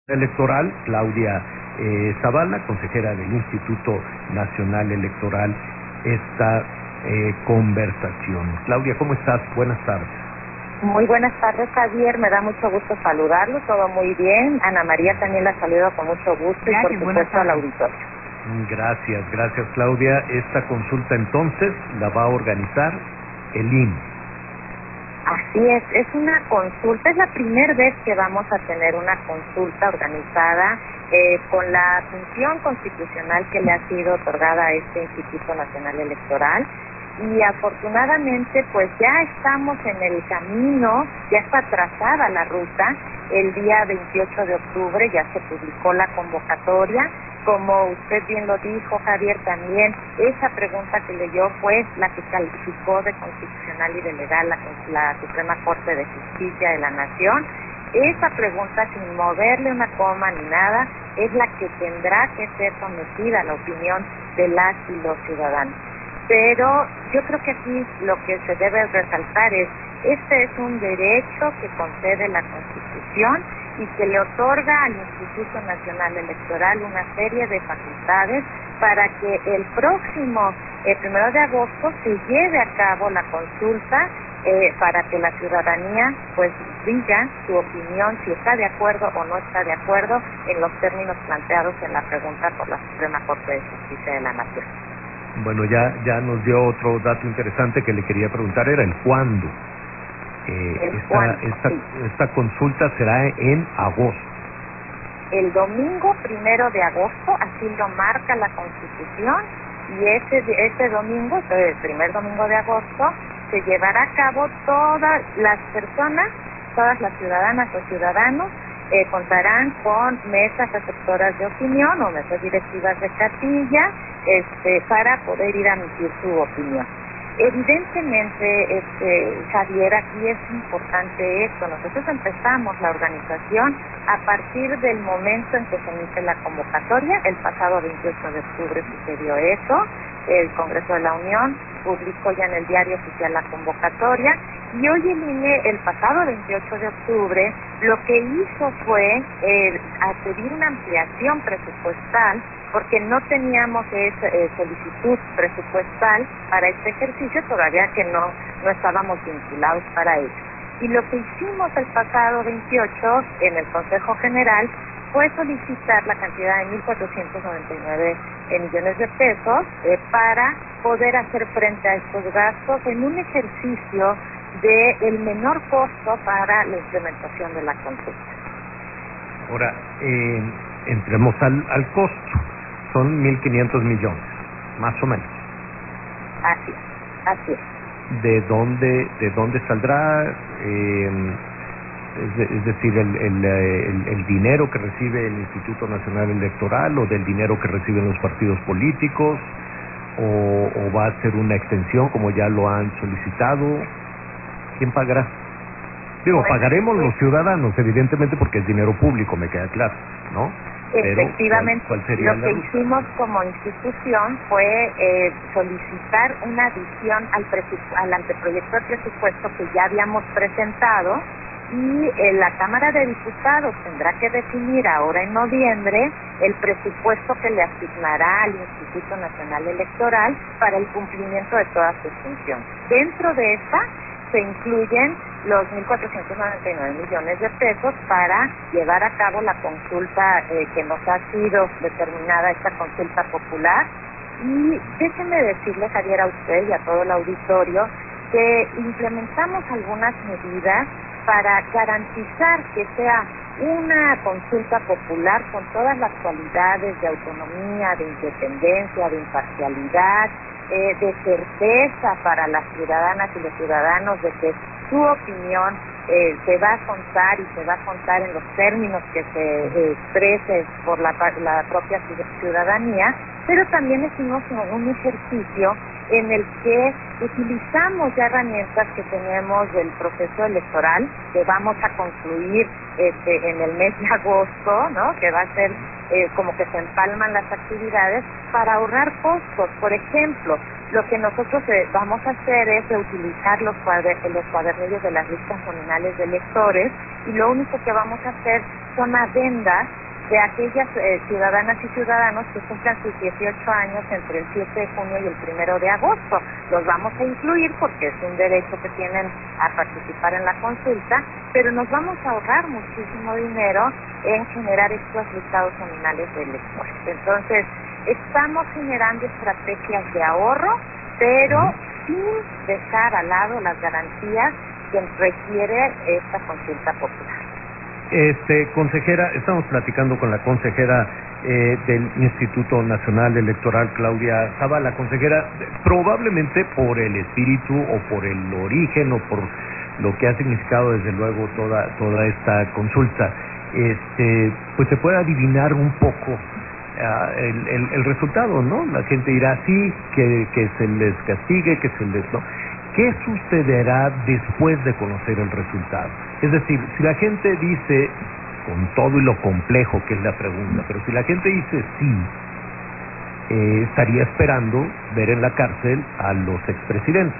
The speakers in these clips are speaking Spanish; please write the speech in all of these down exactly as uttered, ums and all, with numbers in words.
Electoral, Claudia eh, Zavala, consejera del Instituto Nacional Electoral, esta eh, conversación. Claudia, ¿cómo estás? Buenas tardes. Muy buenas tardes, Javier. Me da mucho gusto saludarlo. Todo muy bien. Ana María también la saludo con mucho gusto. Gracias, y por supuesto al auditorio. Gracias, gracias, Claudia. Esta consulta entonces la va a organizar el I N E. Así es, es una consulta, es la primera vez que vamos a tener una consulta organizada eh, con la función constitucional que le ha sido otorgada a este Instituto Nacional Electoral. Y afortunadamente pues ya estamos en el camino, ya está trazada la ruta. El día veintiocho de octubre ya se publicó la convocatoria. Como usted bien lo dijo, Javier, también esa pregunta que leyó fue la que calificó de constitucional y de legal la, la Suprema Corte de Justicia de la Nación. Esa pregunta, sin moverle una coma ni nada, es la que tendrá que ser sometida a la opinión de las y los ciudadanos. Pero yo creo que aquí lo que se debe resaltar es, este es un derecho que concede la Constitución y que le otorga al Instituto Nacional Electoral una serie de facultades para que el próximo eh, primero de agosto se lleve a cabo la consulta eh, para que la ciudadanía pues diga su opinión, si está de acuerdo o no está de acuerdo en los términos planteados en la pregunta por la Suprema Corte de Justicia de la Nación. Bueno, ya, ya nos dio otro dato interesante que le quería preguntar, era el cuándo. Eh, el esta, cuándo, esta, sí. esta consulta será en agosto. El domingo primero de agosto, así lo marca la Constitución, y ese, ese domingo, el primer domingo de agosto, se llevará a cabo todas las personas, todas las ciudadanas o ciudadanos, eh, contarán con mesas receptoras de opinión o mesas directivas de casilla este, para poder ir a emitir su opinión. Evidentemente, este, Javier, aquí es importante esto. Nosotros empezamos la organización a partir del momento en que se emite la convocatoria. El pasado veintiocho de octubre sucedió eso. El Congreso de la Unión publicó ya en el Diario Oficial la convocatoria. Y hoy el I N E, el pasado veintiocho de octubre, lo que hizo fue eh, a pedir una ampliación presupuestal porque no teníamos esa eh, solicitud presupuestal para este ejercicio, todavía que no, no estábamos vinculados para ello. Y lo que hicimos el pasado veintiocho en el Consejo General fue solicitar la cantidad de mil cuatrocientos noventa y nueve millones de pesos eh, para poder hacer frente a estos gastos en un ejercicio de el menor costo para la implementación de la consulta. Ahora, eh, entremos al, al costo. Son mil quinientos millones, más o menos. Así es, así es. ¿De dónde, de dónde saldrá? Eh, es, de, es decir, el, el, el, el dinero que recibe el Instituto Nacional Electoral o del dinero que reciben los partidos políticos, o, o va a ser una extensión como ya lo han solicitado. ¿Quién pagará? Digo, Bueno, pagaremos pues, los ciudadanos, evidentemente, porque es dinero público, me queda claro, ¿no? Efectivamente, Pero, ¿cuál, cuál sería lo la que ruta? hicimos como institución fue eh, solicitar una adición al, al anteproyecto de presupuesto que ya habíamos presentado, y eh, la Cámara de Diputados tendrá que definir ahora en noviembre el presupuesto que le asignará al Instituto Nacional Electoral para el cumplimiento de todas sus funciones. Dentro de esta se incluyen los mil cuatrocientos noventa y nueve millones de pesos para llevar a cabo la consulta eh, que nos ha sido determinada, esta consulta popular. Y déjeme decirle, Javier, a usted y a todo el auditorio, que implementamos algunas medidas para garantizar que sea una consulta popular con todas las cualidades de autonomía, de independencia, de imparcialidad, eh, de certeza para las ciudadanas y los ciudadanos de que su opinión eh, se va a contar y se va a contar en los términos que se eh, exprese por la, la propia ciudadanía, pero también hicimos un ejercicio en el que utilizamos ya herramientas que tenemos del proceso electoral, que vamos a concluir este, en el mes de agosto, ¿no? Que va a ser eh, como que se empalman las actividades para ahorrar costos. Por ejemplo, lo que nosotros eh, vamos a hacer es reutilizar los, cuader los cuadernillos de las listas nominales de electores, y lo único que vamos a hacer son adendas de aquellas eh, ciudadanas y ciudadanos que cumplan sus dieciocho años entre el siete de junio y el primero de agosto. Los vamos a incluir porque es un derecho que tienen a participar en la consulta, pero nos vamos a ahorrar muchísimo dinero en generar estos listados nominales de electores. Entonces, estamos generando estrategias de ahorro, pero sin dejar al lado las garantías que requiere esta consulta popular. Este, consejera, estamos platicando con la consejera eh, del Instituto Nacional Electoral, Claudia Zavala. Consejera, probablemente por el espíritu o por el origen o por lo que ha significado desde luego toda toda esta consulta, este, pues se puede adivinar un poco uh, el, el, el resultado, ¿no? La gente dirá sí, que, que se les castigue, que se les... ¿no? ¿Qué sucederá después de conocer el resultado? Es decir, si la gente dice, con todo y lo complejo que es la pregunta, pero si la gente dice sí, eh, estaría esperando ver en la cárcel a los expresidentes.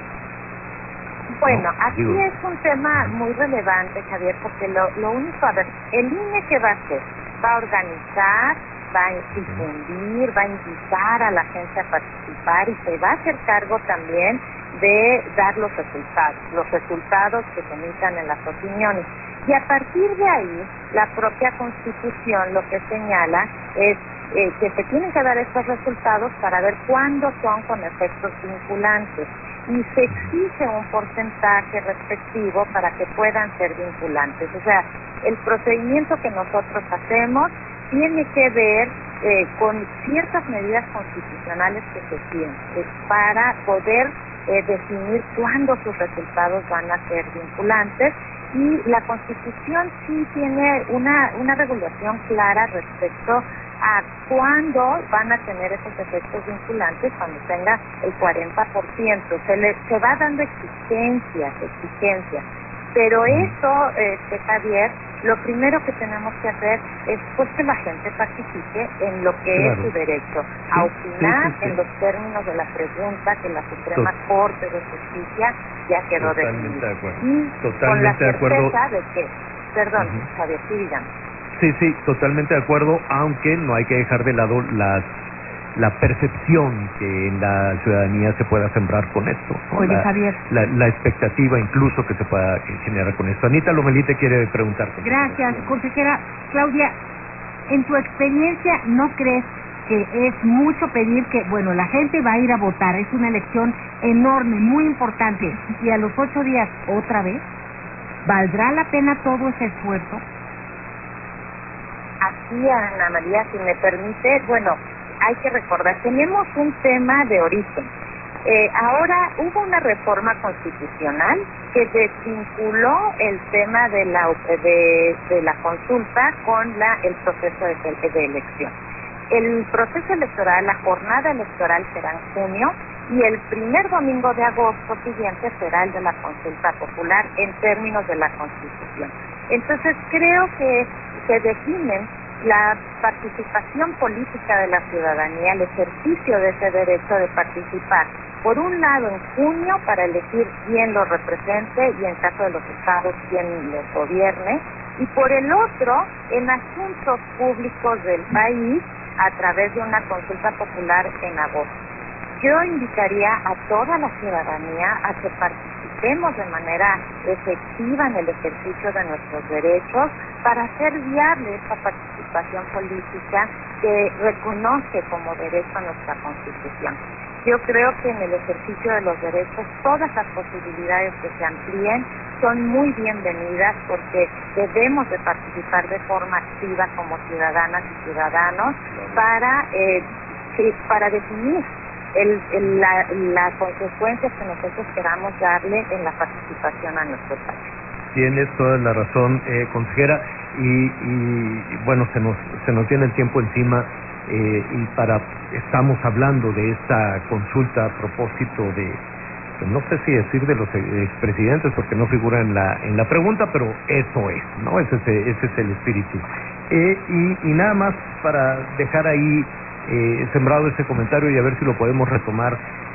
Bueno, ¿no? aquí Digo, es un tema muy relevante, Javier, porque lo, lo único, a ver, el I N E ¿qué va a hacer? Va a organizar, va a difundir, va a invitar a la gente a participar y se va a hacer cargo también de dar los resultados, los resultados que se emitan en las opiniones. Y a partir de ahí, la propia Constitución lo que señala es eh, que se tienen que dar estos resultados para ver cuándo son con efectos vinculantes. Y se exige un porcentaje respectivo para que puedan ser vinculantes. O sea, el procedimiento que nosotros hacemos tiene que ver eh, con ciertas medidas constitucionales que se tienen eh, para poder Eh, definir cuándo sus resultados van a ser vinculantes, y la Constitución sí tiene una, una regulación clara respecto a cuándo van a tener esos efectos vinculantes, cuando tenga el cuarenta por ciento. Se, le, se va dando exigencias, exigencias. Pero eso, este, Javier, lo primero que tenemos que hacer es pues que la gente participe en lo que claro. es su derecho, a sí, opinar sí, sí, sí. en los términos de la pregunta que la Suprema Tot Corte de Justicia ya quedó Totalmente definida. de acuerdo. Y Totalmente con la de acuerdo. certeza de que, perdón, uh-huh. Javier, sí, dígame. Sí, sí, totalmente de acuerdo, aunque no hay que dejar de lado las la percepción que en la ciudadanía se pueda sembrar con esto, ¿no? Oye, la, Javier. La, la expectativa incluso que se pueda generar con esto. Anita Lomelí te quiere preguntar. Gracias, consejera. Claudia, en tu experiencia, ¿no crees que es mucho pedir que, bueno, la gente va a ir a votar, es una elección enorme, muy importante, y a los ocho días otra vez? ¿Valdrá la pena todo ese esfuerzo? Aquí, Ana María, si me permite, bueno, hay que recordar, tenemos un tema de origen. Eh, ahora hubo una reforma constitucional que desvinculó el tema de la de, de la consulta con la el proceso de, de elección. El proceso electoral, la jornada electoral será en junio, y el primer domingo de agosto siguiente será el de la consulta popular en términos de la Constitución. Entonces creo que se definen la participación política de la ciudadanía, el ejercicio de ese derecho de participar, por un lado en junio para elegir quién lo represente y en caso de los estados quién los gobierne, y por el otro en asuntos públicos del país a través de una consulta popular en agosto. Yo invitaría a toda la ciudadanía a que participemos de manera efectiva en el ejercicio de nuestros derechos para hacer viable esta participación política que reconoce como derecho a nuestra Constitución. Yo creo que en el ejercicio de los derechos todas las posibilidades que se amplíen son muy bienvenidas, porque debemos de participar de forma activa como ciudadanas y ciudadanos para, eh, para definir El, el, la, las consecuencias que nosotros queramos darle en la participación a nuestro país. Tienes toda la razón, eh, consejera, y, y bueno, se nos se nos tiene el tiempo encima, eh, y para estamos hablando de esta consulta a propósito de, no sé si decir de los expresidentes, porque no figura en la en la pregunta, pero eso es, ¿no? Ese es, ese es el espíritu. Eh, y, y nada más para dejar ahí Eh, sembrado ese comentario y a ver si lo podemos retomar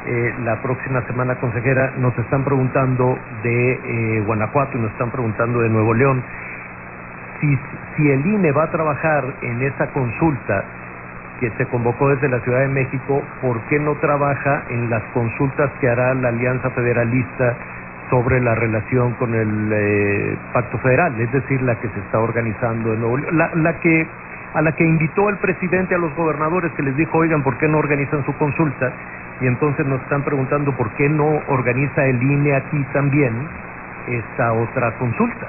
eh, la próxima semana, consejera. Nos están preguntando de eh, Guanajuato y nos están preguntando de Nuevo León. Si, si el I N E va a trabajar en esa consulta que se convocó desde la Ciudad de México, ¿por qué no trabaja en las consultas que hará la Alianza Federalista sobre la relación con el eh, Pacto Federal? Es decir, la que se está organizando en Nuevo León, la, la que, a la que invitó el presidente a los gobernadores, que les dijo, oigan, ¿por qué no organizan su consulta? Y entonces nos están preguntando por qué no organiza el I N E aquí también esta otra consulta.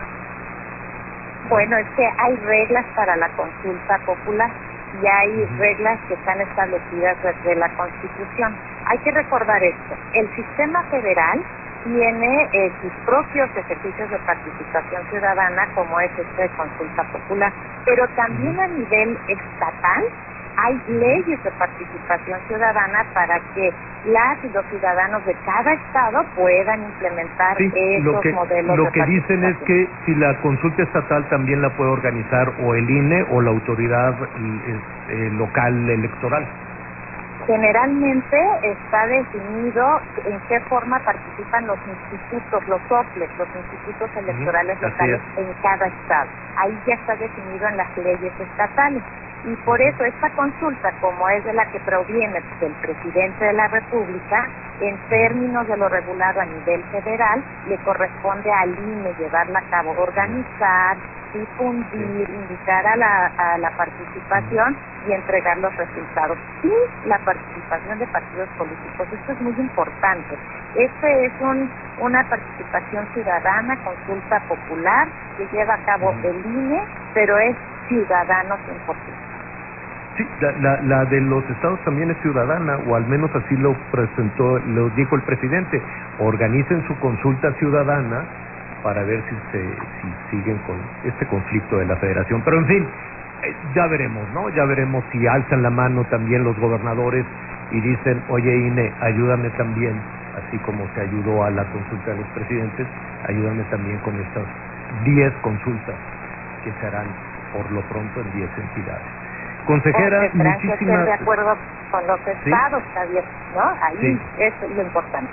Bueno, es que hay reglas para la consulta popular y hay reglas que están establecidas desde la Constitución. Hay que recordar esto: el sistema federal tiene eh, sus propios ejercicios de participación ciudadana, como es este de consulta popular, pero también a nivel estatal hay leyes de participación ciudadana para que las y los ciudadanos de cada estado puedan implementar sí, esos lo que, modelos lo de que dicen es que si la consulta estatal también la puede organizar o el I N E o la autoridad eh, local electoral. Generalmente está definido en qué forma participan los institutos, los O P L E S, los institutos electorales uh-huh. locales en cada estado. Ahí ya está definido en las leyes estatales. Y por eso esta consulta, como es de la que proviene del presidente de la República, en términos de lo regulado a nivel federal, le corresponde al I N E llevarla a cabo, organizar, difundir, invitar a la, a la participación y entregar los resultados. Y la participación de partidos políticos, esto es muy importante. Este es un, una participación ciudadana, consulta popular, que lleva a cabo el I N E, pero es ciudadano cien por ciento. Sí, la, la, la de los estados también es ciudadana, o al menos así lo presentó, lo dijo el presidente. Organicen su consulta ciudadana para ver si se si siguen con este conflicto de la federación. Pero en fin, eh, ya veremos, ¿no? Ya veremos si alzan la mano también los gobernadores y dicen, oye I N E, ayúdame también, así como se ayudó a la consulta de los presidentes, ayúdame también con estas diez consultas que se harán por lo pronto en diez entidades. Consejera, muchísimas... de acuerdo con los estados, ¿sí? Javier, ¿no? Ahí sí. Es lo importante.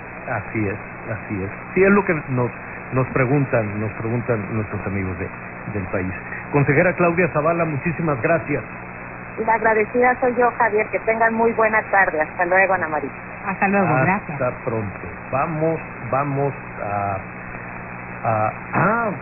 Así es, así es. Sí, es lo que nos nos preguntan, nos preguntan nuestros amigos de, del país. Consejera Claudia Zavala, muchísimas gracias. La agradecida soy yo, Javier. Que tengan muy buena tarde. Hasta luego, Ana María. Hasta luego, Hasta gracias. Hasta pronto. Vamos, vamos a... a ah,